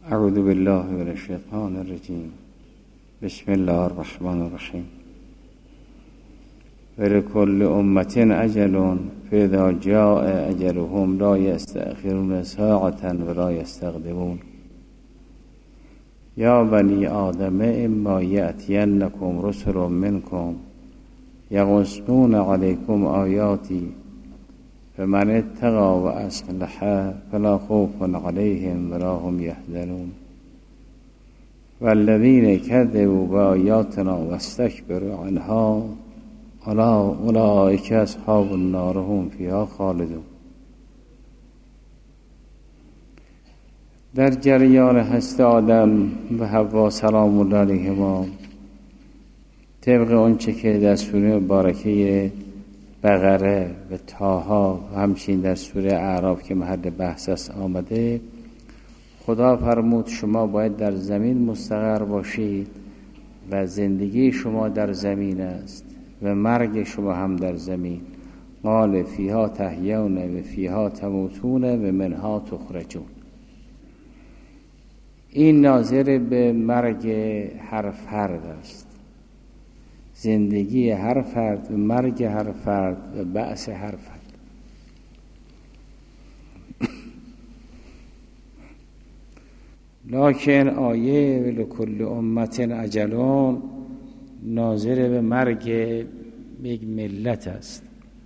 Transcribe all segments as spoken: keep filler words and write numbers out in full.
اعوذ بالله من الشیطان الرجیم. بسم الله الرحمن الرحیم. ولکل امة اجل فاذا جاء اجلهم لا یستأخرون ساعة ولا یستقدمون. یا بنی آدم اما یأتینکم رسل منکم یقصون علیکم آیاتی فمن اتقى واصلح فلا خوف عليهم ولا هم يحزنون والذين كذبوا بآياتنا واستكبروا عنها اولئك اصحاب النار هم فيها خالدون. در جریان هست آدم و حوا سلام الله علیهما، طبق اونچه که در سوره مبارکه بقره و طه و همچنین در سوره اعراف که محل بحث است آمده، خدا فرمود شما باید در زمین مستقر باشید و زندگی شما در زمین است و مرگ شما هم در زمین. قال فیها تحیون و فیها تموتون و منها تخرجون. این ناظر به مرگ هر فرد است، زندگی هر فرد و مرگ هر فرد و بعث هر فرد. لکن آیه ولکل امة اجل ناظر به مرگ یک ملت است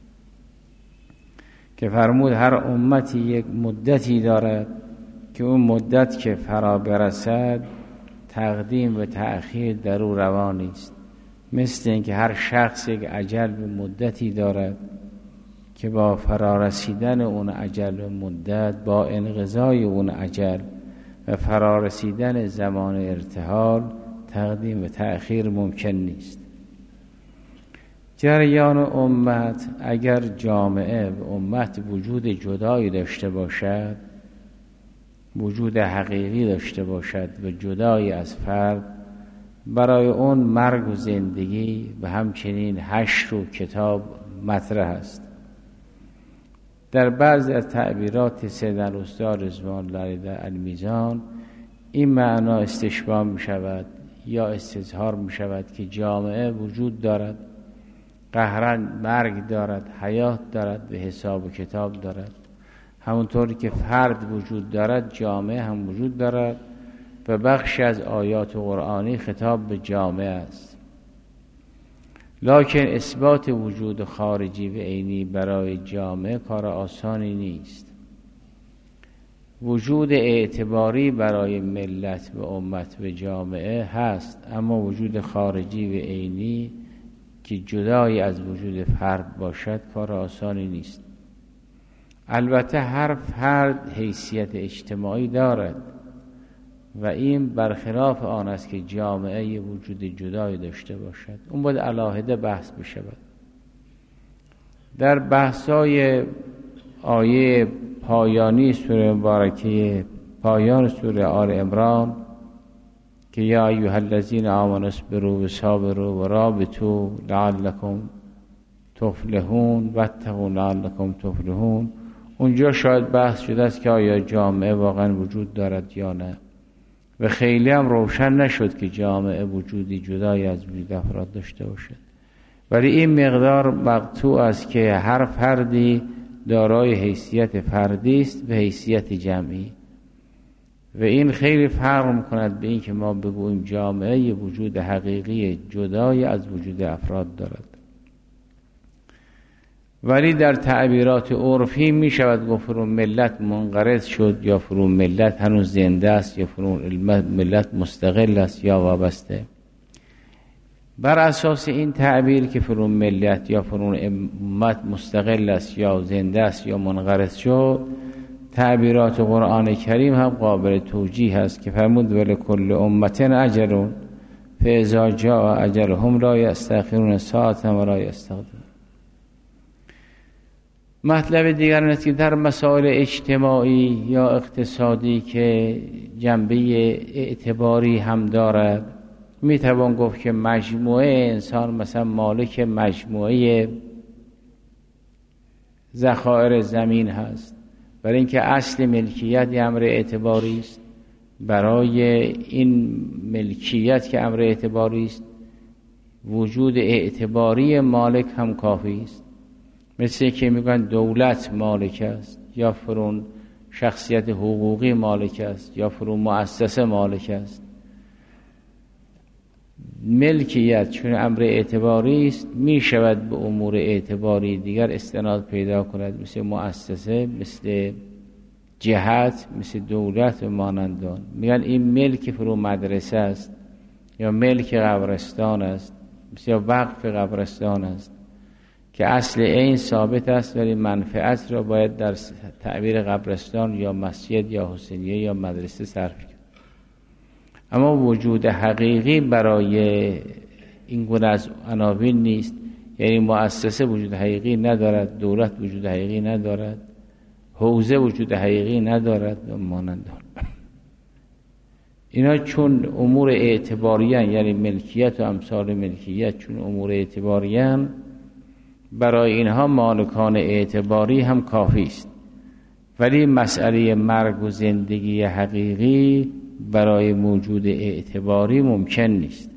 که فرمود هر امتی یک مدتی دارد که اون مدت که فرا برسد تقدیم و تأخیر در او روا نیست. مثل اینکه هر شخص یک اجل و مدتی دارد که با فرارسیدن اون اجل و مدت، با انقضای اون اجل و فرارسیدن زمان ارتحال، تقدیم و تأخیر ممکن نیست. جریان امت، اگر جامعه و امت وجود جدایی داشته باشد، وجود حقیقی داشته باشد و جدایی از فرد، برای اون مرگ و زندگی و همچنین حشر و کتاب مطرح است. در بعض از تعبیرات سید الاستاد رضوان الله علیه در المیزان این معنا استشباع می شود یا استظهار می شود که جامعه وجود دارد، قهرن مرگ دارد، حیات دارد و حساب و کتاب دارد. همونطوری که فرد وجود دارد، جامعه هم وجود دارد و بخشی از آیات قرآنی خطاب به جامعه است. لکن اثبات وجود خارجی و عینی برای جامعه کار آسانی نیست. وجود اعتباری برای ملت و امت و جامعه هست، اما وجود خارجی و عینی که جدایی از وجود فرد باشد کار آسانی نیست. البته هر فرد حیثیت اجتماعی دارد و این برخلاف آن است که جامعه یه وجود جدایی داشته باشد. اون باید علاهده بحث بشود. در بحثای آیه پایانی سوره مبارکه، پایان سوره آل عمران که یا ایها الذین آمنوا اصبروا و صابروا و رابطوا لعلکم تفلحون واتقوا لعلکم تفلحون، اونجا شاید بحث شده است که آیا جامعه واقعا وجود دارد یا نه، و خیلی هم روشن نشد که جامعه وجودی جدایی از وجود افراد داشته باشد. ولی این مقدار مقطوع است که هر فردی دارای حیثیت فردی است و حیثیت جمعی، و این خیلی فرق می‌کند به این که ما بگوییم جامعه یه وجود حقیقی جدایی از وجود افراد دارد. ولی در تعبیرات عرفی می شود گفت فرون ملت منقرض شد، یا فرون ملت هنوز زنده است، یا فرون ملت مستقل است یا وابسته. بر اساس این تعبیر که فرون ملت یا فرون امت مستقل است یا زنده است یا منقرض شد، تعبیرات قرآن کریم هم قابل توجیه است که فرمود ولکل امة اجل فاذا جاء اجلهم لا یستأخرون ساعة ولا یستقدمون. مطلب دیگر این است که در مسائل اجتماعی یا اقتصادی که جنبه اعتباری هم دارد، می توان گفت که مجموعه انسان مثلا مالک مجموعه ذخایر زمین هست، برای اینکه اصل ملکیت امر اعتباری است برای این ملکیت که امر اعتباری است وجود اعتباری مالک هم کافی است. مثل که میگن دولت مالک است، یا فرون شخصیت حقوقی مالک است، یا فرون مؤسسه مالک است. ملکیت چون امر اعتباری است می شود به امور اعتباری دیگر استناد پیدا کند، مثل مؤسسه، مثل جهت، مثل دولت و مانندان. میگن این ملک فرو مدرسه است، یا ملک قبرستان است، مثل وقف قبرستان است که اصل این ثابت است، ولی منفعت را باید در تعبیر قبرستان یا مسجد یا حسینیه یا مدرسه صرف کرد. اما وجود حقیقی برای این گونه از عناوین نیست. یعنی مؤسسه وجود حقیقی ندارد، دولت وجود حقیقی ندارد، حوزه وجود حقیقی ندارد و مانند آن. اینا چون امور اعتباریان، یعنی ملکیت و امثال ملکیت چون امور اعتباریان، برای اینها مالکان اعتباری هم کافی است. ولی مسئله مرگ و زندگی حقیقی برای موجود اعتباری ممکن نیست.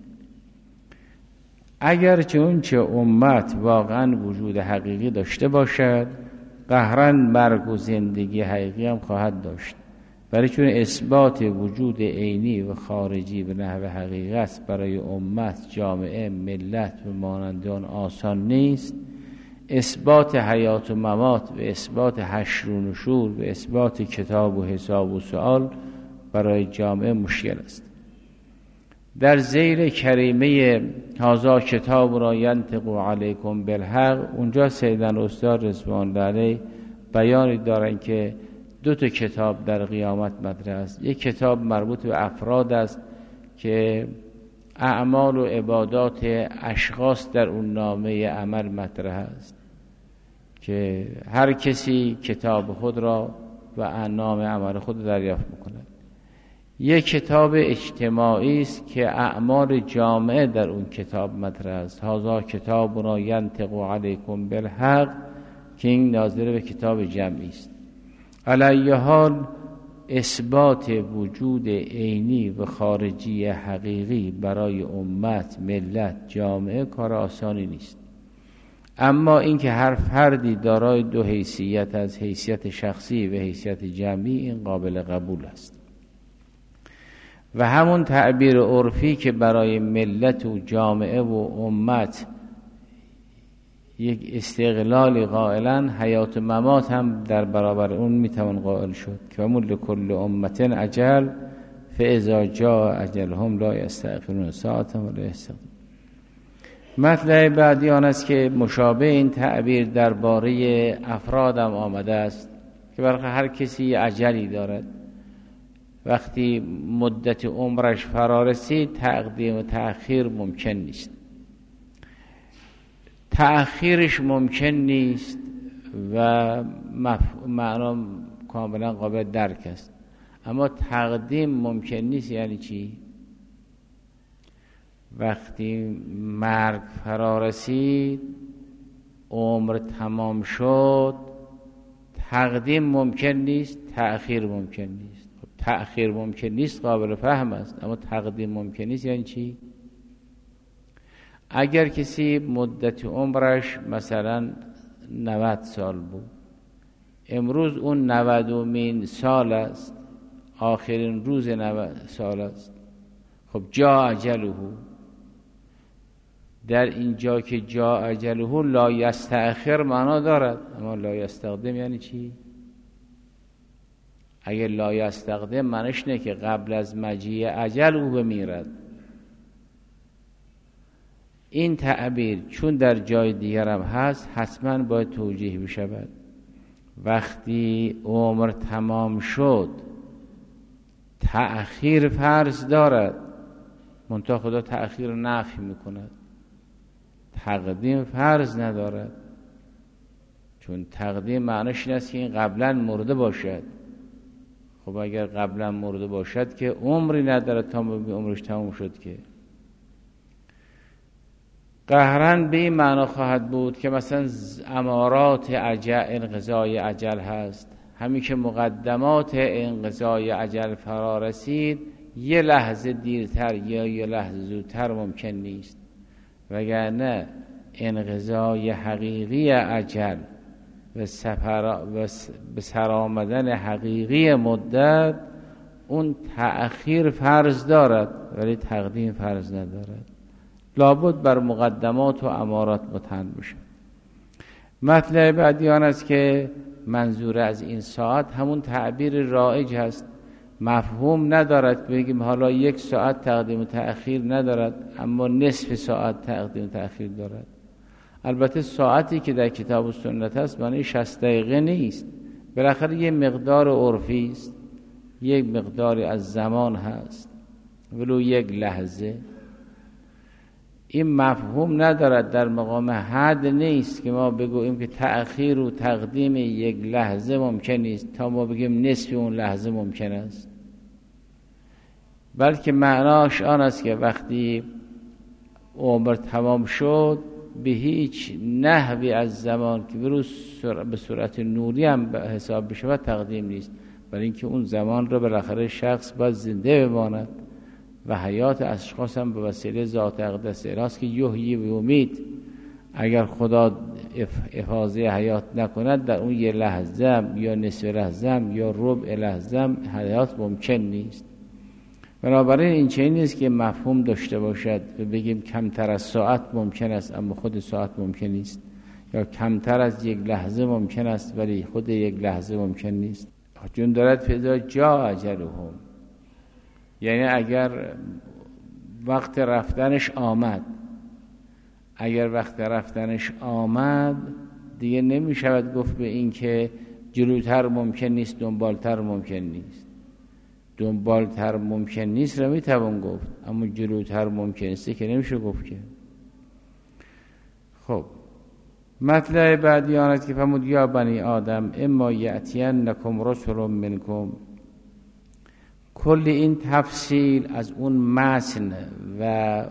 اگر چون چه امت واقعا وجود حقیقی داشته باشد، قهرن مرگ و زندگی حقیقی هم خواهد داشت. ولی چون اثبات وجود عینی و خارجی به نحو حقیقت برای امت، جامعه، ملت و مانندان آسان نیست، اثبات حیات و ممات و اثبات حشر و نشور و اثبات کتاب و حساب و سؤال برای جامعه مشکل است. در زیر کریمه هذا کتاب را ینطق علیکم بالحق، اونجا سیدن استاد رضوان الله علیه بیانی دارن که دو تا کتاب در قیامت مطرح است. یک کتاب مربوط به افراد است که اعمال و عبادات اشخاص در اون نامه عمل مطرح است، که هر کسی کتاب خود را و نامه عمل خود دریافت میکند. یک کتاب اجتماعی است که اعمال جامعه در اون کتاب مطرح است. هذا کتابنا ینطق علیکم بالحق، که این ناظر به کتاب جمعی است. علی حال اثبات وجود عینی و خارجی حقیقی برای امت، ملت، جامعه کار آسانی نیست. اما اینکه هر فردی دارای دو حیثیت از حیثیت شخصی و حیثیت جمعی، این قابل قبول است. و همون تعبیر عرفی که برای ملت و جامعه و امت یک استقلال قائلن، حیات و ممات هم در برابر اون میتوان قائل شد که همون لکل امت اجل فاذا جاء اجلهم لا یستأخرون ساعة ولا یستقدمون. مطلب بعدی آن است که مشابه این تعبیر درباره افرادم آمده است که برای هر کسی اجلی دارد. وقتی مدت عمرش فرا رسید، تقدیم و تأخیر ممکن نیست. تأخیرش ممکن نیست و معنا کاملا قابل درک است، اما تقدیم ممکن نیست. یعنی چی؟ وقتی مرگ فرا رسید، عمر تمام شد، تقدیم ممکن نیست، تأخیر ممکن نیست. تأخیر ممکن نیست قابل فهم است، اما تقدیم ممکن نیست. یعنی چی؟ اگر کسی مدت عمرش مثلا نود سال بود، امروز اون نودمین سال است، آخرین روز نود سال است، خب جا اجله، در اینجا که جا اجله لا یستأخر معنا دارد، اما لا یستقدم یعنی چی؟ اگر لا یستقدم معنیش نه که قبل از مجیء اجل او بمیرد. این تعبیر چون در جای دیگر هم هست، حتما باید توجیه بشود. وقتی عمر تمام شد، تأخیر فرض دارد، منتها خدا تأخیر نفی میکند، تقدیم فرض ندارد. چون تقدیم معنیش این است که این قبلا مرده باشد. خب اگر قبلا مرده باشد که عمری ندارد تا عمرش تمام شد. که قهرن به این معنا خواهد بود که مثلا امارات عجل، انقضای عجل هست، همین که مقدمات انقضای اجل فرا رسید یه لحظه دیرتر یا یه لحظه زودتر ممکن نیست، وگرنه انقضای حقیقی اجل و به سر آمدن حقیقی مدت اون تأخیر فرض دارد ولی تقدیم فرض ندارد، لابد بر مقدمات و امارات متن بشه. مطلب بعدی آن است که منظور از این ساعت همون تعبیر رایج هست، مفهوم ندارد بگیم حالا یک ساعت تقدیم و تأخیر ندارد اما نصف ساعت تقدیم و تأخیر دارد. البته ساعتی که در کتاب و سنت هست معنی شصت دقیقه نیست، بالاخره یک مقدار عرفی است، یک مقداری از زمان هست ولو یک لحظه. این مفهوم ندارد، در مقام حد نیست که ما بگوییم که تأخیر و تقدیم یک لحظه ممکن نیست تا ما بگیم نصف اون لحظه ممکن است، بلکه معناش آن است که وقتی عمر تمام شد به هیچ نحوی از زمان که به صورت نوری هم به حساب بشه و تقدیم نیست، برای اینکه اون زمان رو بالاخره شخص باید زنده بماند و حیات اشخاص هم به وسیله ذات اقدس الهی که یحیی و یمیت. اگر خدا افاضه حیات نکند در اون یه لحظه یا نصف لحظه یا ربع لحظه حیات ممکن نیست. بنابراین این چنین نیست که مفهوم داشته باشد و بگیم کمتر از ساعت ممکن است اما خود ساعت ممکن نیست، یا کمتر از یک لحظه ممکن است ولی خود یک لحظه ممکن نیست. چون دارد فضا جا اجلهم، یعنی اگر وقت رفتنش آمد، اگر وقت رفتنش آمد دیگه نمی شود گفت به این که جلوتر ممکن نیست دنبالتر ممکن نیست. دنبالتر ممکن نیست رو می توان گفت اما جلوتر ممکن نیست که نمیشه گفت که. خب مطلب بعدی آن است که فرمود یا بنی آدم اما یأتینکم رسل منکم. کل این تفصیل از اون متن و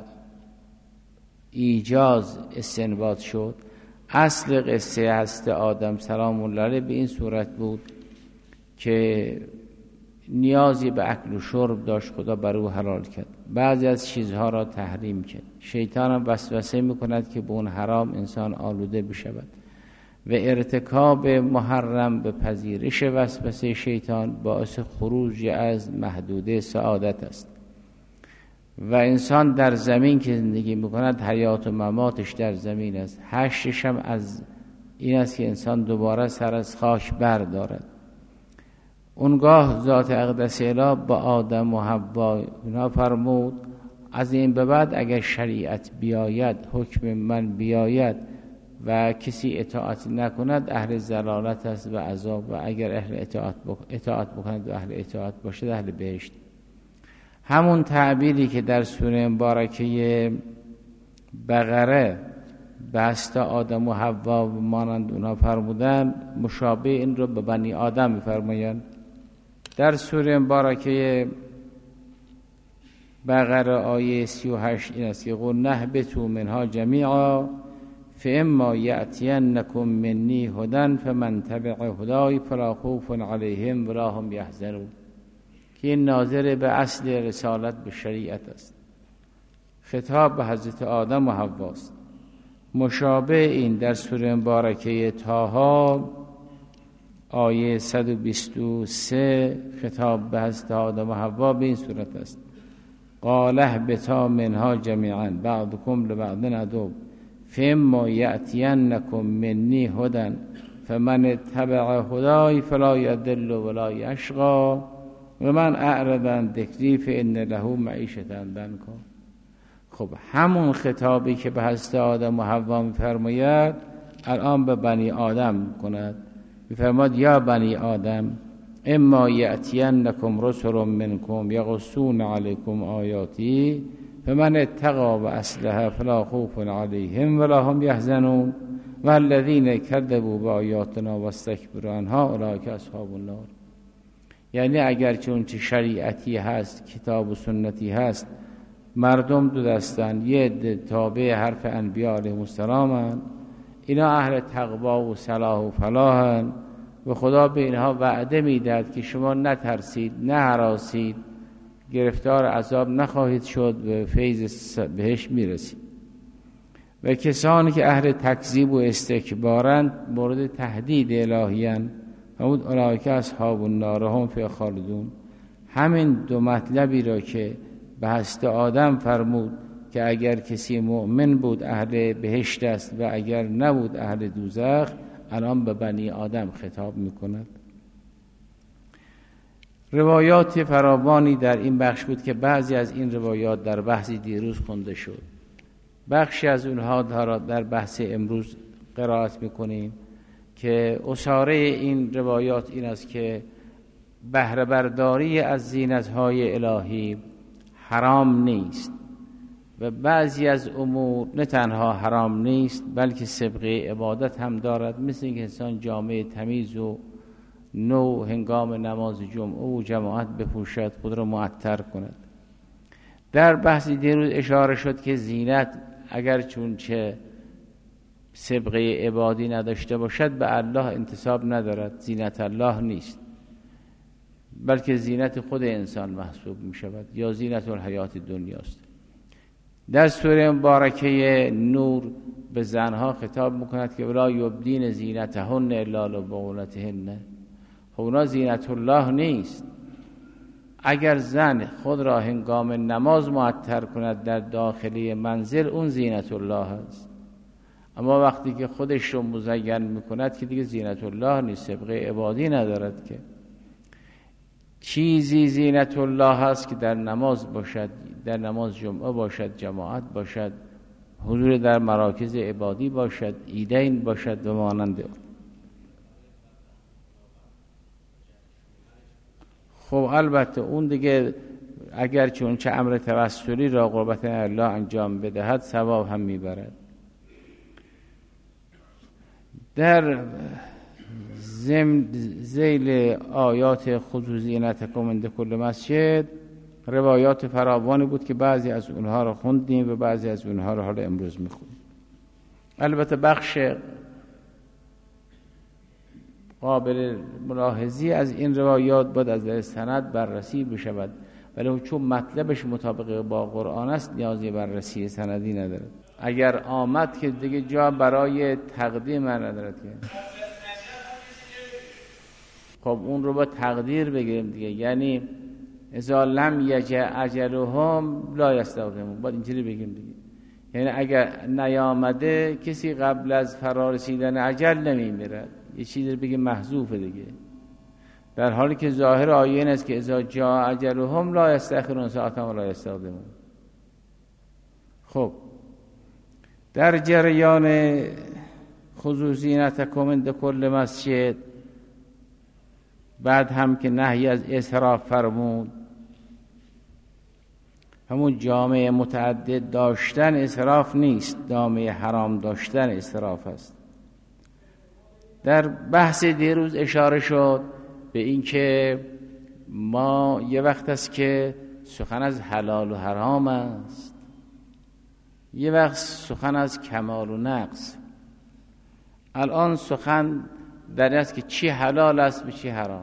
ایجاز استنباط شد. اصل قصه هست آدم سلام الله علیه به این صورت بود که نیازی به اکل و شرب داشت، خدا بر او حلال کرد، بعضی از چیزها را تحریم کرد. شیطان هم وسوسه میکند که به اون حرام انسان آلوده بشود و ارتکاب محرم به پذیرش وسوسه شیطان باعث خروج از محدوده سعادت است و انسان در زمین که زندگی میکند حیات و مماتش در زمین است. حشرش هم از این است که انسان دوباره سر از خاک بردارد. اونگاه ذات اقدس الهی با آدم و حوا اینا فرمود از این به بعد اگر شریعت بیاید، حکم من بیاید و کسی اطاعت نکند اهل ضلالت است و عذاب، و اگر اهل اطاعت بک... اطاعت بکند و اهل اطاعت باشد اهل بهشت. همون تعبیری که در سوره مبارکه بقره بحث آدم و حوا مانند اونا فرمودن، مشابه این رو به بنی آدم می‌فرمایند. در سوره مبارکه بقره آیه سی و هشت این است که قل نهبطوا منها جمیعا فاما یأتینکم منی هدی فمن تبع هدای فلا خوف علیهم ولا هم یحزنون، که این ناظر به اصل رسالت به شریعت است. خطاب به حضرت آدم و حوا است. مشابه این در سوره مبارکه طه آیه صد و بیست و سه خطاب به حضرت آدم و حوا به این صورت است: قال اهبطا منها جمیعا بعضکم لبعض عدو فاما یأتینکم منی هدی فمن اتبع هدای فلا یضل ولا یشقی و من اعرض عن ذکری فان له معیشة ضنکا. خب همون خطابی که به حضرت آدم و حوا می‌فرماید الان به بنی آدم کند. می‌فرماد یا بنی آدم اما یأتینکم رسل منکم یقصون علیکم آیاتی فمن اتقی و اصلح فلا خوف علیهم ولا هم یحزنون والذین کذبوا بآیاتنا واستکبروا عنها اولئک اصحاب النار. یعنی اگر چون چه شریعتی هست، کتاب و سنتی هست، مردم دو دستن، یه عده تابع حرف انبیاء علیهم السلام، اینا اهل تقوا و صلاح و فلاحن، و و خدا به اینها وعده میداد که شما نترسید، نه هراسید، گرفتار عذاب نخواهید شد و فیض بهش میرسید. و کسانی که اهل تکذیب و استکبارند مورد تهدید الهیان، همون اولئک اصحاب النار هم فیها خالدون. همین دو مطلبی را که به حضرت آدم فرمود که اگر کسی مؤمن بود اهل بهشت است و اگر نبود اهل دوزخ، الان به بنی آدم خطاب میکند. روایات فراوانی در این بخش بود که بعضی از این روایات در بحثی دیروز خونده شد، بخشی از اونها در بحث امروز قرائت میکنیم که اساره این روایات این است که بهره برداری از زینت‌های الهی حرام نیست و بعضی از امور نه تنها حرام نیست بلکه سابقه عبادت هم دارد، مثل اینکه انسان جامعه تمیز و نو هنگام نماز جمعه و جماعت بپوشد، خود را معطر کند. در بحثی دیروز اشاره شد که زینت اگر چون چه سابقه عبادی نداشته باشد به الله انتساب ندارد، زینت الله نیست بلکه زینت خود انسان محسوب می شود یا زینت الحیات دنیاست. در سوره مبارکه نور به زنها خطاب میکند که ولا یبدین زینتهن الا لبعولتهن. خب اونا زینت الله نیست. اگر زن خود را هنگام نماز معطر کند در داخلی منزل، اون زینت الله است، اما وقتی که خودش رو مزین میکند که دیگه زینت الله نیست، سابقه عبادی ندارد. که چیزی زینت الله هست که در نماز باشد، در نماز جمعه باشد، جماعت باشد، حضور در مراکز عبادی باشد، عیدین باشد و مانند. خب البته اون دیگه اگر چون چه امر توسلی را قربت الله انجام بدهد ثواب هم میبرد. در زم ذیل آیات خصوص زینتکم عند کل مسجد روایات فراوانی بود که بعضی از اونها رو خوندیم و بعضی از اونها رو حالا امروز میخونیم. البته بخش قابل ملاحظی از این روایات باید از در سند بررسی بشود، ولی چون مطلبش مطابق با قرآن است نیازی بررسی سندی ندارد. اگر آمد که دیگه جا برای تقدیم ندارد که خب اون رو با تقدیر بگیریم دیگه، یعنی اذا لم یجع اجلهم لا یستقدمون، باید اینجوری بگیم دیگه. یعنی اگر نیامده کسی قبل از فرارسیدن اجل نمیمیرد، یه چیزی رو بگیم محذوفه دیگه، در حالی که ظاهر آیه این است که اذا جاء اجلهم لا یستأخرون ساعة ولا یستقدمون. خب در جریان خذوا زینتکم عند کل مسجد بعد هم که نهی از اسراف فرمود، همون جامعه متعدد داشتن اسراف نیست، جامعه حرام داشتن اسراف است. در بحث دیروز اشاره شد به این که ما یه وقت است که سخن از حلال و حرام است، یه وقت سخن از کمال و نقص. الان سخن در این است که چی حلال است و چی حرام.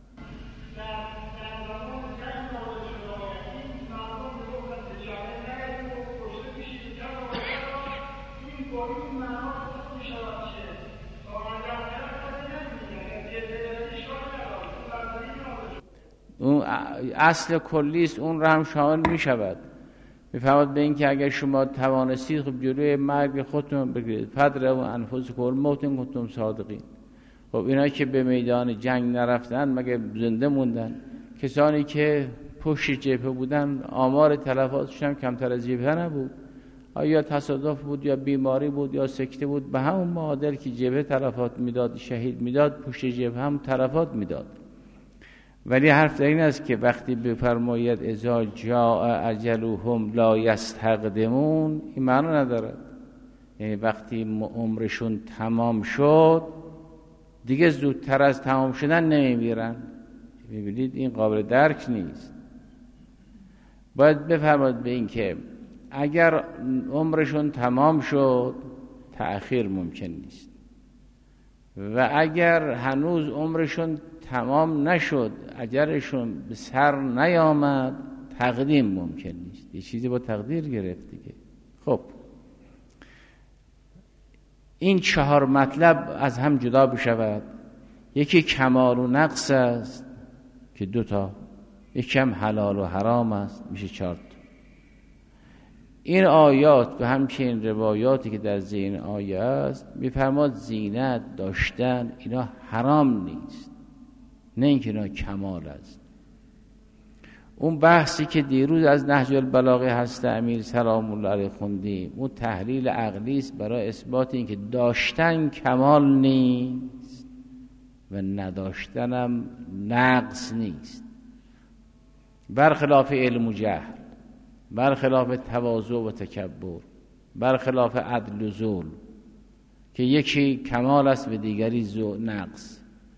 اون اصل کلی است، اون را هم شامل می شود. میفهمد به این که اگر شما توانستید خب جلوی مرگ خودتون بگیرید، فدروا انفسکم الموت ان کنتم صادقین. خب اینا که به میدان جنگ نرفتن مگه زنده موندن؟ کسانی که پشت جبهه بودن آمار تلفاتشون هم کمتر از جبهه نبود. آیا تصادف بود یا بیماری بود یا سکته بود، به همون معادل که جبهه تلفات میداد، شهید میداد، پشت جبهه هم تلفات میداد. ولی حرف در این است که وقتی بفرماید اذا جاء اجلهم لا یستقدمون، این معنی ندارد. یعنی وقتی عمرشون تمام شد دیگه زودتر از تمام شدن نمیمیرن. میبینید این قابل درک نیست. باید بفرماید به این که اگر عمرشون تمام شد تأخیر ممکن نیست. و اگر هنوز عمرشون تمام نشد، اجرشون به سر نیامد، تقدیم ممکن نیست. یه چیزی با تقدیر گرفت دیگه. خب این چهار مطلب از هم جدا بشود. یکی کمال و نقص است که دوتا، یکی هم حلال و حرام است، میشه چهار تا. این آیات و همچنین روایاتی که در ذهن آیه است میفرماد زینت داشتن اینا حرام نیست، نه اینکه اینا کمال است. اون بحثی که دیروز از نهج البلاغه هست امیر سلام الله علیه خوندیم، اون تحلیل عقلی است برای اثبات اینکه داشتن کمال نیست و نداشتنم نقص نیست، برخلاف علم و جهل، برخلاف تواضع و تکبر، برخلاف عدل و ظلم که یکی کمال است و دیگری نقص.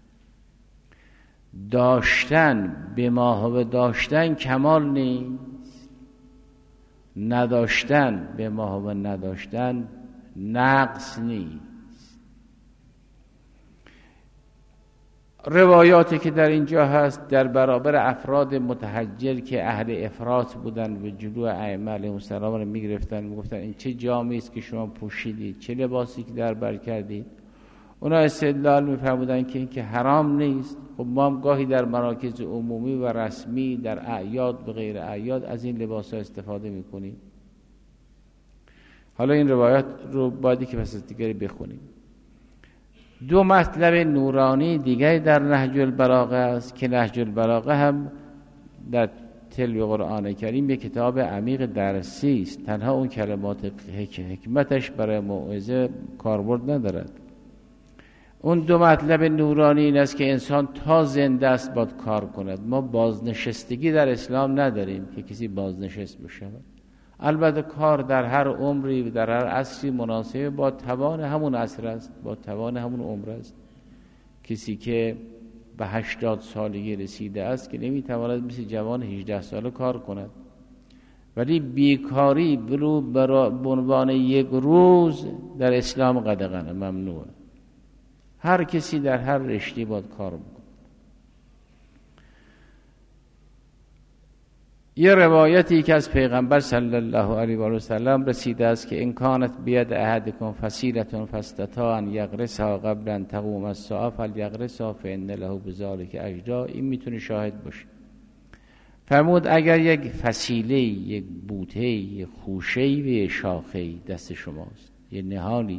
داشتن به ما داشتن کمال نیست، نداشتن به ما نداشتن نقص نیست. روایاتی که در اینجا هست در برابر افراد متحجر که اهل افراط بودن و جلو ائمه علیهم السلام رو میگرفتن، میگفتن این چه جامی است که شما پوشیدید، چه لباسی که در بر کردید، اونا استدلال میفرمودن که این که حرام نیست. خب ما هم گاهی در مراکز عمومی و رسمی، در اعیاد و غیر اعیاد از این لباس ها استفاده میکنیم. حالا این روایات رو بایدی که پس از دیگری بخونیم. دو مطلب نورانی دیگری در نهج البلاغه است که نهج البلاغه هم در تلو قرآن کریم یک کتاب عمیق درسی است، تنها اون کلمات حکمتش برای موعظه کاربرد ندارد. اون دو مطلب نورانی این است که انسان تا زنده است باید کار کند. ما بازنشستگی در اسلام نداریم که کسی بازنشست بشه. البته کار در هر عمری و در هر عصری مناسبه با توان همون عصر است، با توان همون عمر است. کسی که به هشتاد سالگی رسیده است که نمیتواند مثل جوان هجده ساله کار کند، ولی بیکاری برو به عنوان یک روز در اسلام قدغن ممنوعه. هر کسی در هر رشته باید کار بکنه. یه روایتی که از پیغمبر صلی الله علیه و سلم رسیده است که ان کانت بید احدکم فسیلة فاستطاع ان یغرسها قبل ان تقوم الساعه فلیغرسها فان له بذلک اجرا. این میتونه شاهد باشه. فرمود اگر یک فسیله، یک بوته، یک خوشه و شاخه دست شماست، یه نهالی،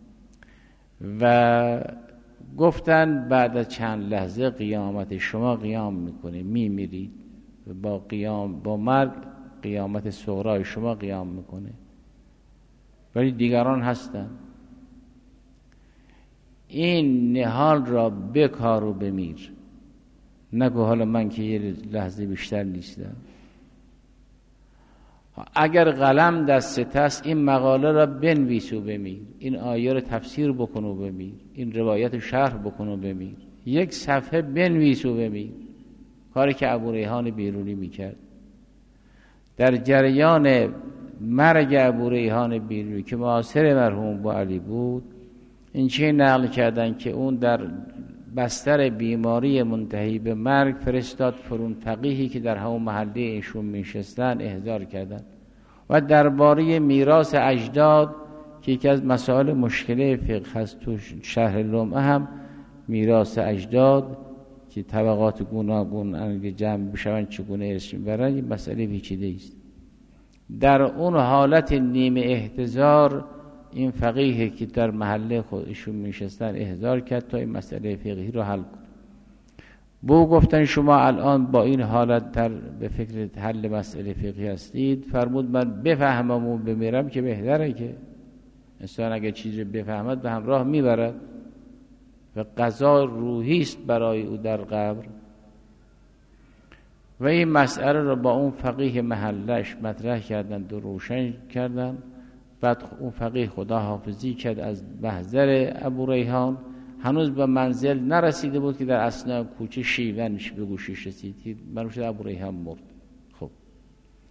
و گفتن بعد از چند لحظه قیامت شما قیام میکنه، میمیرید، با قیام با مرگ قیامت صغرای شما قیام میکنه، ولی دیگران هستن. این نهال را بکار و بمیر، نگو حالا من که یه لحظه بیشتر نیستم. اگر قلم دستت است این مقاله را بنویس و بمیر، این آیه را تفسیر بکن و بمیر، این روایت شرح بکن و بمیر، یک صفحه بنویس و بمیر. کاری که ابو ریحان بیرونی میکرد در جریان مرگ ابو ریحان بیرونی که معاصر مرحوم با علی بود، این چه نقل کردن که اون در بستر بیماری منتهی به مرگ فرستاد فرون فقیهی که در همون محله ایشون میشستن احضار کردن و درباره میراث اجداد که یکی از مسائل مشکله فقه هست تو شرح لمعه هم میراث اجداد که طبقات گوناگون اگه جمع بشون چگونه ارث میبرن، این مسئله پیچیده است. در اون حالت نیمه احتضار این فقیه که در محله خودشون میشستن احضار کرد تا این مسئله فقهی رو حل کن. بو گفتن شما الان با این حالت در به فکر حل مسئله فقهی هستید. فرمود من بفهمم و بمیرم که بهتره، که انسان اگه چیزی بفهمد به همراه میبرد و قضا روحی است برای او در قبر. و این مسئله رو با اون فقیه محلش مطرح کردن و روشن کردن. بعد اون فقیه خدا حافظی کرد از محضر ابو ریحان، هنوز به منزل نرسیده بود که در اثناء کوچه شیونش به گوشش رسید که منوشد ابو ریحان مرد. خب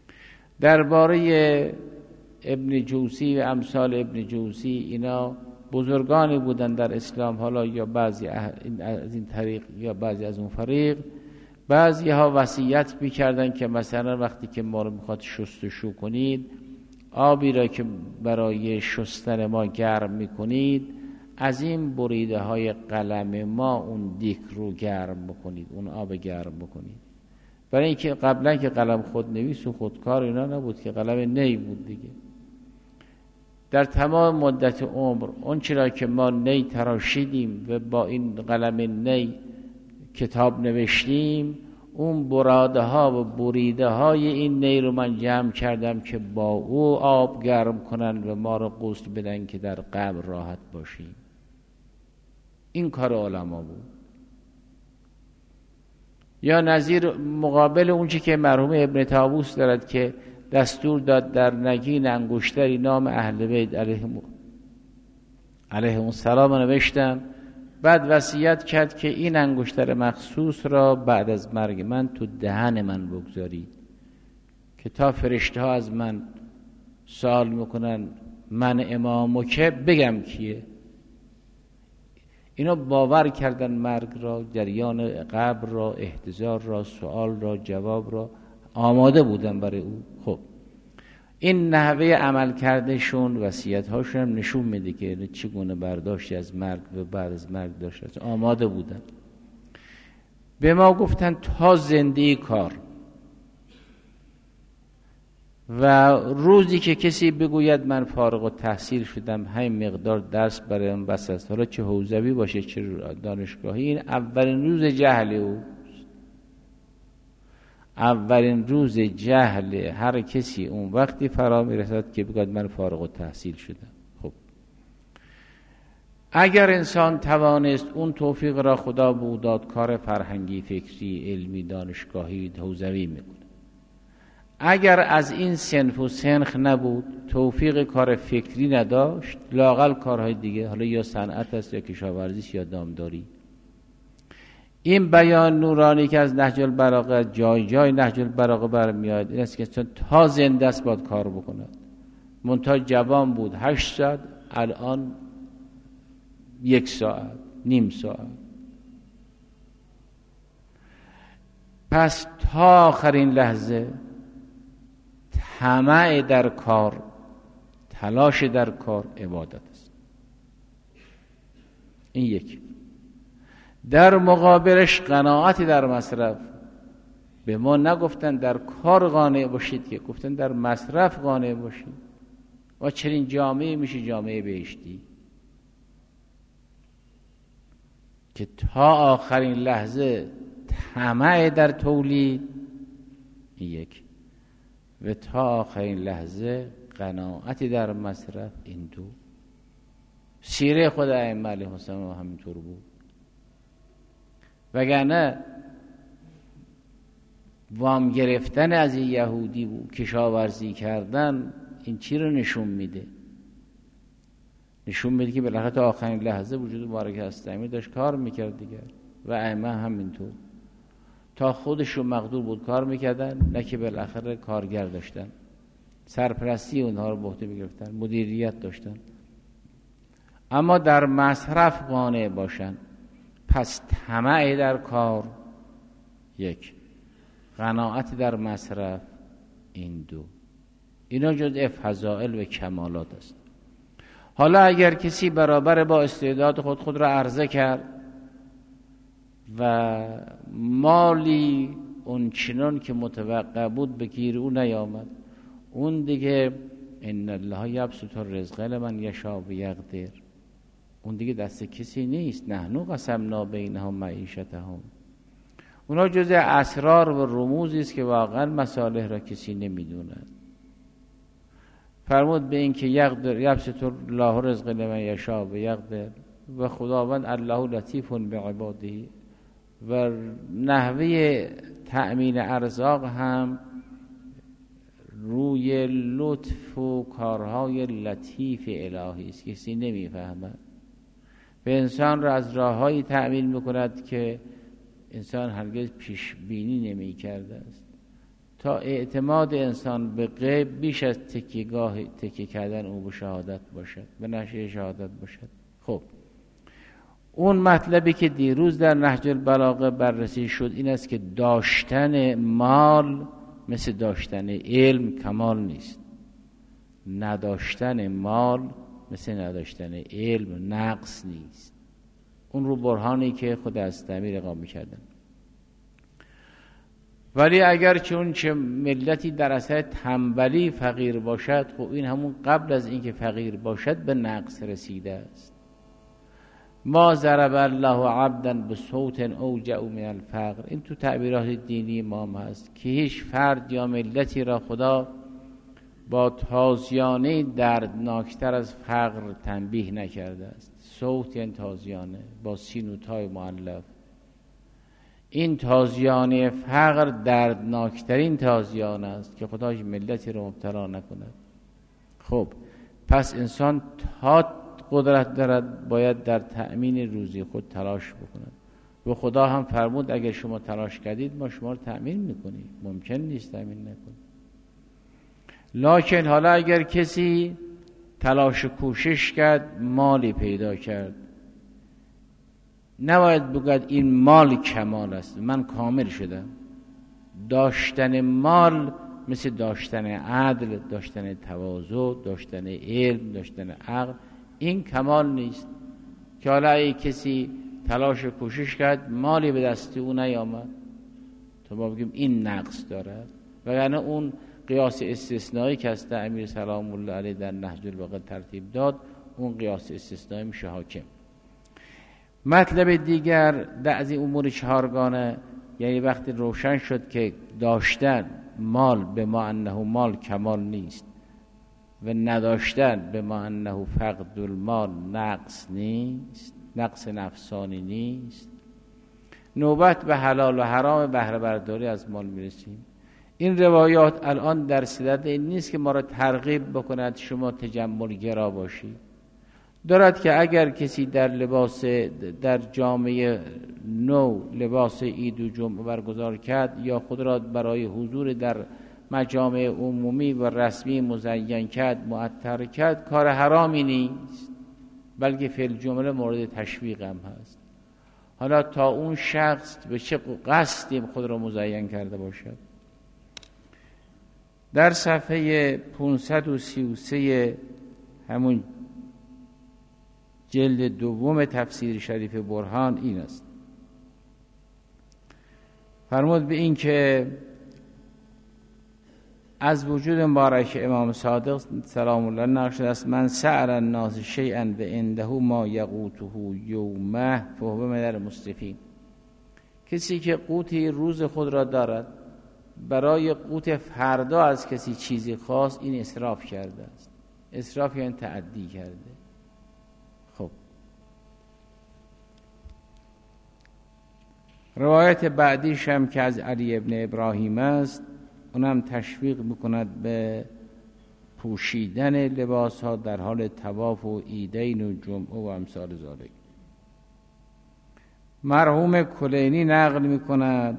درباره ابن جوزی و امثال ابن جوزی اینا بزرگانی بودن در اسلام، حالا یا بعضی از این طریق یا بعضی از اون فریق، بعضی ها وصیت میکردن که مثلا وقتی که ما رو میخواد شستشو کنید، آبی را که برای شستن ما گرم میکنید، از این بریده های قلم ما اون دیک رو گرم بکنید، اون آب گرم بکنید. برای اینکه قبلا که قلم خود نویس و خودکار اینا نبود، که قلم نی بود دیگه. در تمام مدت عمر اون چرا که ما نی تراشیدیم و با این قلم نی کتاب نوشتیم، اون براده ها و بریده های این نی رو من جمع کردم که با او آب گرم کنن و ما رو غسل بدن که در قبر راحت باشیم. این کار علما بود. یا نظیر مقابل اونچه که مرحوم ابن طاووس دارد که دستور داد در نگین انگشتری نام اهل بیت علیهم علیهم السلام نوشتن، بعد وصیت کرد که این انگشتر مخصوص را بعد از مرگ من تو دهن من بگذارید که تا فرشته ها از من سوال میکنن من امامو که بگم کیه. اینا باور کردن مرگ را، جریان قبر را، احتضار را، سوال را، جواب را آماده بودن برای او. خب این نحوه عمل کردشون، وصیت هاشون هم نشون میده که چگونه برداشتی از مرگ و بعد از مرگ داشت، آماده بودن. به ما گفتن تا زنده کار، و روزی که کسی بگوید من فارغ التحصیل شدم، همین مقدار درس برایم بس است، حالا چه حوزوی باشه چه دانشگاهی، این اولین روز جهل او، اولین روز جهل هر کسی اون وقتی فرا میرسد که بگوید من فارغ التحصیل شدم. خب اگر انسان توانست اون توفیق را خدا به او داد، کار فرهنگی، فکری، علمی، دانشگاهی، حوزوی میکنه. اگر از این صنف و سنخ نبود، توفیق کار فکری نداشت، لااقل کارهای دیگه، حالا یا صنعت است یا کشاورزی یا دامداری. این بیان نورانی که از نهج البلاغه جای جای نهج البلاغه برمیاد، این است که تا زنده است باید کار بکند. منتها جوان بود هشت ساعت، الان یک ساعت، نیم ساعت. پس تا آخرین لحظه طمع در کار، تلاش در کار عبادت است. این یک. در مقابلش قناعت در مصرف. به ما نگفتن در کار قانع باشید، که گفتن در مصرف قانع باشید. و چنین جامعه میشه جامعه بهشتی که تا آخرین لحظه طمع در تولید، یک، و تا آخرین لحظه قناعتی در مصرف، این دو. سیره خود ائمه علیهم السلام همینطور بود. وگرنه وام گرفتن از این یهودی بود، کشاورزی کردن، این چی رو نشون میده؟ نشون میده که بالاخره تا آخرین لحظه وجود مبارک هستمی داشت کار میکرد دیگر. و ائمه همینطور تا خودشون مقدور بود کار میکردن، نه که بالاخره کارگر داشتن، سرپرستی اونها رو به عهده میگرفتن، مدیریت داشتن. اما در مصرف قانع باشن. پس طمع در کار، یک، قناعت در مصرف، این دو. اینا جزء فضائل و کمالات است. حالا اگر کسی برابر با استعداد خود خود را عرضه کرد و مالی اون چنان که متوقع بود به گیر او نیامد، اون دیگه ان الله یبسط الرزق لمن یشاء و یقدر، اون دیگه دست کسی نیست. نحنو قسمنا بینهم معیشتهم. اونا جزء اسرار و رموزی است که واقعا مصالح را کسی نمیدوند. فرمود به این که یقدر یبسط الله رزق لمن یشاء و یقدر، و خداوند الله لطیف بعباده، و نحوه تأمین ارزاق هم روی لطف و کارهای لطیف الهی است، کسی نمیفهمد. به انسان را از راههایی تأمین میکند که انسان هرگز پیش بینی نمی کرده است، تا اعتماد انسان به غیب بیش از تکیهگاه تکیه کردن او به شهادت باشد، به نشأه شهادت باشد. خب اون مطلبی که دیروز در نهج البلاغه بررسی شد این است که داشتن مال مثل داشتن علم کمال نیست، نداشتن مال مثل نداشتن علم نقص نیست. اون رو برهانی که خود از تعمیر اقامه کردن. ولی اگر چون چه ملتی در اثر تنبلی فقیر باشد، خب این همون قبل از اینکه فقیر باشد به نقص رسیده است. ما ضرب الله عبدا بصوت اوجع من الفقر، این تو تعبیرات دینی ما هم هست که هیچ فرد یا ملتی را خدا با تازیانه دردناکتر از فقر تنبیه نکرده است. صوت یعنی تازیانه با سین و تای مؤلف. این تازیانه فقر دردناکترین تازیانه است که خدا هیچ ملتی را مبتلا نکند. خب پس انسان تا قدرت دارد باید در تأمین روزی خود تلاش بکند و خدا هم فرمود اگر شما تلاش کردید ما شما رو تأمین میکنیم. ممکن نیست تأمین نکنید. لکن حالا اگر کسی تلاش کوشش کرد مالی پیدا کرد، نباید بگوید این مال کمال است، من کامل شدم. داشتن مال مثل داشتن عدل، داشتن تواضع، داشتن علم، داشتن عقل، این کمال نیست. که حالا اگه کسی تلاش کوشش کرد مالی به دست او نیامد تا ما بگیم این نقص دارد، وگرنه اون قیاس استثنایی که از امیر سلام الله علیه در نهج البلاغه ترتیب داد اون قیاس استثنایی میشه حاکم. مطلب دیگر در از این امور چهارگانه، یعنی وقتی روشن شد که داشتن مال به ما انه مال کمال نیست و نداشتن به ما انه فقد المال نقص نیست، نقص نفسانی نیست، نوبت به حلال و حرام بهره برداری از مال میرسیم. این روایات الان در صدد این نیست که ما را ترغیب بکند شما تجمل گرا باشید. دارد که اگر کسی در لباس در جامعه نو لباس عید و جمعه برگزار کرد یا خود را برای حضور در مجامع عمومی و رسمی مزین کرد، معطر کرد، کار حرامی نیست، بلکه فی الجمله مورد تشویق هم هست. حالا تا اون شخص به چه قصدی خود را مزین کرده باشد. در صفحه پانصد و سی و سه همون جلد دوم تفسیر شریف برهان این است. فرمود به این که از وجود مبارک امام صادق سلام الله نقل شده است من سأل الناس شیئا و عنده ما یقوته یومه فهو من المسرفین. کسی که قوتی روز خود را دارد برای قوت فردا از کسی چیزی خواست، این اسراف کرده است. اسراف یعنی تعدی کرده. خب روایت بعدیش هم که از علی ابن ابراهیم است، اونم تشویق میکند به پوشیدن لباس ها در حال طواف و عیدین و جمعه و امثال ذالک. مرحوم کلینی نقل میکند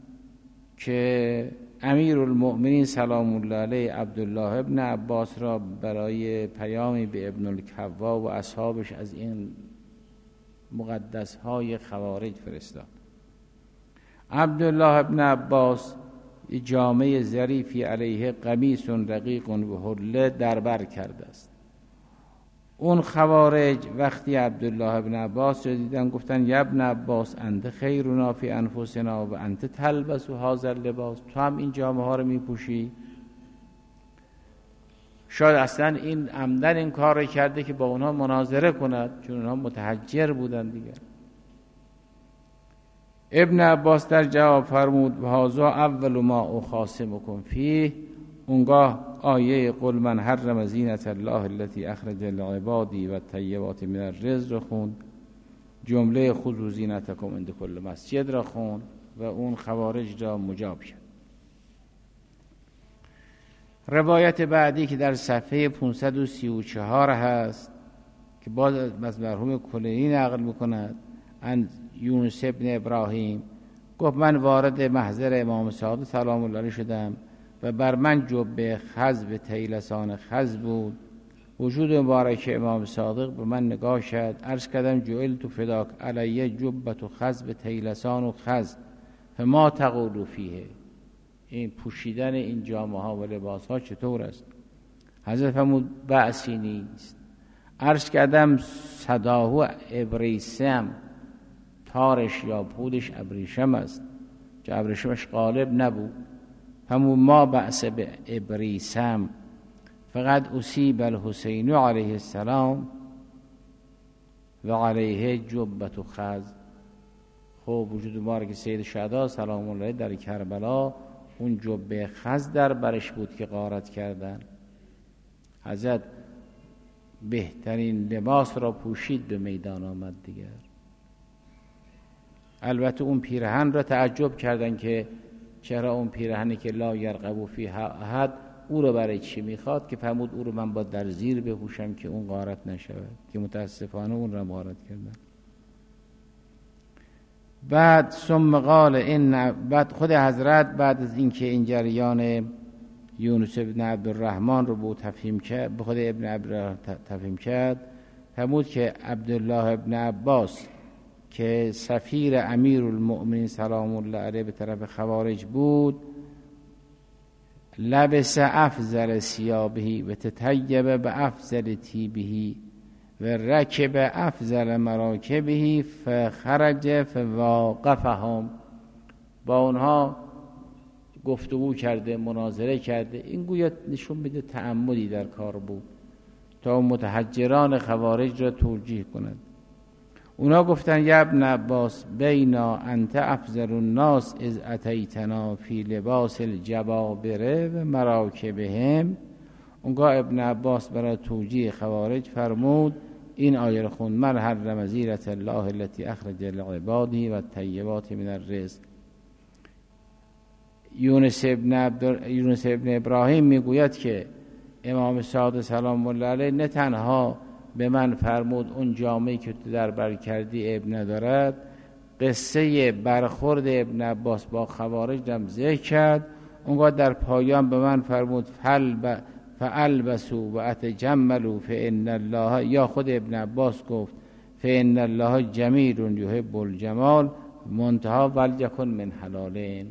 که امیر المؤمنین سلام الله علیه عبدالله ابن عباس را برای پیامی به ابن الکوا و اصحابش از این مقدس های خوارج فرستاد. عبدالله ابن عباس جامعه ظریفی علیه قمیص رقیق و حله دربر کرده است. اون خوارج وقتی عبدالله ابن عباس رو دیدن گفتن یا ابن عباس انت خیرنا فی انفسنا و انت تلبس و هذا اللباس، تو هم این جامعه ها رو میپوشی. شاید اصلا این عمدن این کار رو کرده که با اونها مناظره کند، چون اونها متحجر بودن دیگر. ابن عباس در جواب فرمود و هذا اول ما اخاصمکم فیه. اونگاه آیه قل من حرم زینت الله التي اخرج لعبادی و طیبات من الرزق را خوند، جمله خذوا زینتکم عند کل مسجد را خوند و اون خوارج را مجاب شد. روایت بعدی که در صفحه پانصد و سی و چهار هست که باز از مرحوم کلینی نقل میکند ان یونس ابن ابراهیم گفت من وارد محضر امام صادق سلام الله علیه شدم و بر من جبه خز به طیلسان خز بود وجود مبارک امام صادق به من نگاه کرد. عرض کردم جعلت فداک علیه جبت و خز طیلسان و خز فما تقول فیه، این پوشیدن این جامه ها و لباس ها چطور است؟ حضرت فرمود بأسی نیست. عرض کردم صداهو ابریسم، تارش یا پودش ابریشم است که ابریشمش غالب نبود. فرمود ما بأس به ابریسم فقط اصیب الحسین علیه السلام و علیه جبت و خز. خب وجود مبارک سید شهدا سلام الله در کربلا اون جبه خز در برش بود که غارت کردن. حضرت بهترین لباس را پوشید به میدان آمد دیگر. البته اون پیرهن را تعجب کردن که چرا اون پیرهنی که لا یرقب فی احد او رو برای چی میخواد، که فرمود او رو من با در زیر بپوشم که اون غارت نشود، که متاسفانه اون را غارت کردن. بعد ثم قال این، بعد خود حضرت بعد از اینکه این جریان یونس ابن عبدالرحمن رو به تفهیم کرد، به خود ابن عبدالرحمن تفهیم کرد، فرمود که عبدالله ابن عباس که سفیر امیر المؤمنین سلام الله علیه به طرف خوارج بود، لبس افضل ثیابه و تطیب به افضل طیبه و رکب افضل مراکبه فخرج فواقفهم، با اونها گفتگو کرده، مناظره کرده. این گویا نشون میده تعمدی در کار بود تا متحجران خوارج را توجیه کند. اونا گفتن یا ابن عباس بینا انت افضل الناس اذ اتیتنا فی لباس الجبابره و مراکبهم. اونگاه ابن عباس برای توجیه خوارج فرمود این آیه رو خوند: من حرم زینة الله التي اخرج لعباده و الطیبات من الرزق. یونس ابن عبد یونس ابن ابراهیم میگوید که امام صادق سلام الله علیه نه تنها به من فرمود اون جامعی که تو در بر کردی عیب ندارد، قصه برخورد ابن عباس با خوارج هم ذکر کرد. اونگاه در پایان به من فرمود فل فالبسوا و اتجملوا فان الله، یا خود ابن عباس گفت فان الله جمیل یحب الجمال منتهی ولجکن من حلالین.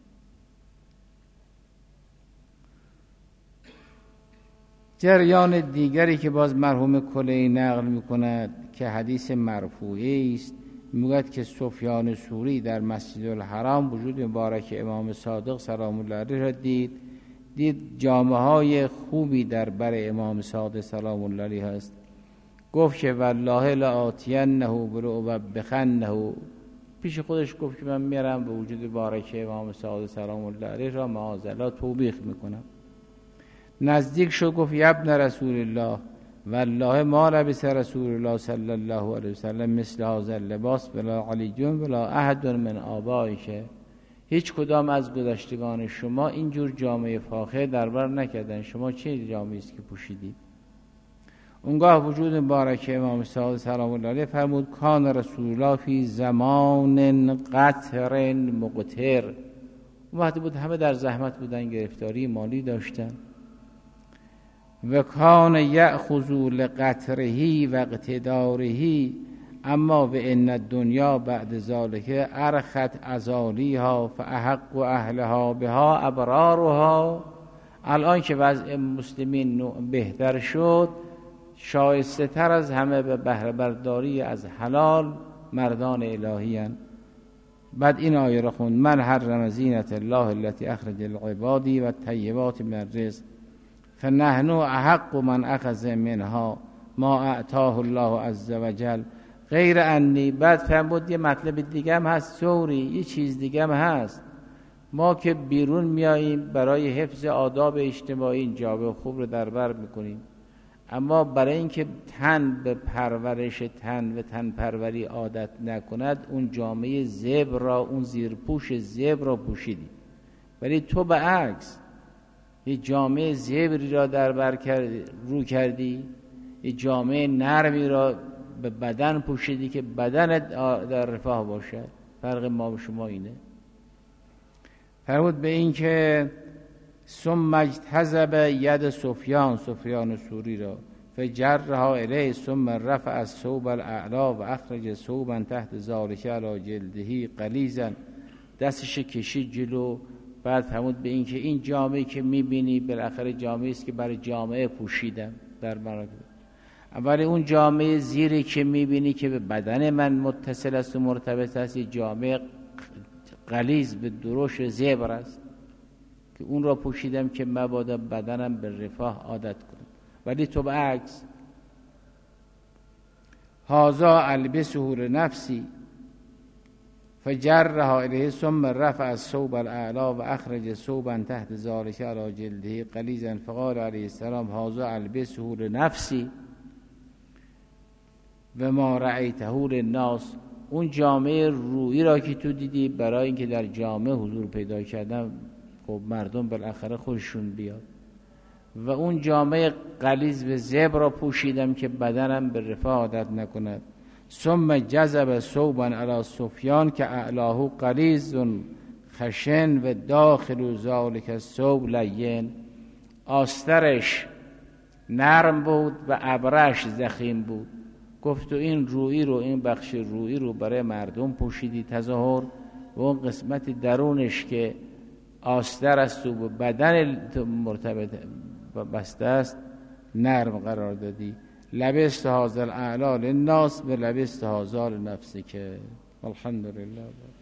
جریان دیگری که باز مرحوم کلینی نقل می‌کند که حدیث مرفوعی است، میگوید که سفیان ثوری در مسجد الحرام وجود مبارک امام صادق سلام الله علیه را دید. دید جامه‌های خوبی در بر امام صادق سلام الله علیه است. گفت که والله لآتینه ولأوبخنه، پیش خودش گفت که من میرم به وجود مبارک امام صادق سلام الله علیه را معاذالله توبیخ میکنم. نزدیک شد گفت یا ابن رسول الله والله ما لبس رسول الله صلی الله علیه وسلم مثل هذا اللباس ولا علی جون ولا احد من آبائک، هیچ کدام از گذشتگان شما اینجور جامعه فاخر در بر نکردن، شما چه جامعه است که پوشیدید؟ اونگاه وجود مبارک امام صادق سلام الله علیه فرمود کان رسول الله فی زمان قطر مقتر. اون وقتی بود همه در زحمت بودن، گرفتاری مالی داشتن. و کان یأخذ لقطره و اقتداره اما و ان الدنیا بعد ذلك ارخت ازالیها فاحق اهلها بها ابرارها. الان که وضع مسلمین بهتر شد، شایسته تر از همه به بهره برداری از حلال مردان الهی هستند. بعد این آیه را خوند من حرم زینة الله التي اخرج للعباد و الطیبات من الرزق فنحن احق من اخذ منها ما اعطاه الله عز وجل غیر انی. بعد فرمود یه مطلب دیگه هم هست سوری، یه چیز دیگه هم هست، ما که بیرون میاییم برای حفظ آداب اجتماعی این جامعه خوب رو در بر میکنیم، اما برای اینکه تن به پرورش تن و تن پروری عادت نکند اون جامعه زبر را، اون زیرپوش زبر را پوشیدی. ولی تو به عکس یه جامعه زبری را در بر کردی، رو کردی، یه جامعه نرمی را به بدن پوشیدی که بدنت در رفاه باشد. فرق ما و شما اینه. فرمود به این که ثم اجتذب ید سفیان، سفیان ثوری را فجرها الیه ثم رفع الثوب الاعلا و اخرج ثوبا تحت ذلك علی جلده غلیظا، دستش کشید جلو، بعد فرمود به این که این جامعه که میبینی بالاخره جامعه است که برای جامعه پوشیدم در مراتب. اولی اون جامعه زیری که میبینی که به بدن من متصل است و مرتبط است، یه جامعه غلیظ به دروش زبر است که اون را پوشیدم که مبادا بدنم به رفاه عادت کنم. ولی تو به عکس هازا البسه لنفسی فجرها الیه ثم رفع الثوب الاعلا و اخرج ثوبا تحت ذلك علی جلده غلیظا فقال علیه السلام هازا البسه لنفسی و ما رأیته للناس. اون جامعه رویی را که تو دیدی برای اینکه در جامعه حضور پیدا کردن خب مردم بالاخره خودشون بیاد، و اون جامعه غلیظ و زبر را پوشیدم که بدنم به رفاه عادت نکند. ثم جذب ثوبا علی سفیان که اعلاه غلیظ خشن و داخل ذلک الثوب لین، آسترش نرم بود و ابرش ضخیم بود. گفت تو این رویی رو، این بخش رویی رو برای مردم پوشیدی تظاهر، و اون قسمت درونش که آستر است و به بدن مرتبط بسته است نرم قرار دادی. لبست هذا الاعلا للناس و لبست هذا لنفسک. الحمدلله.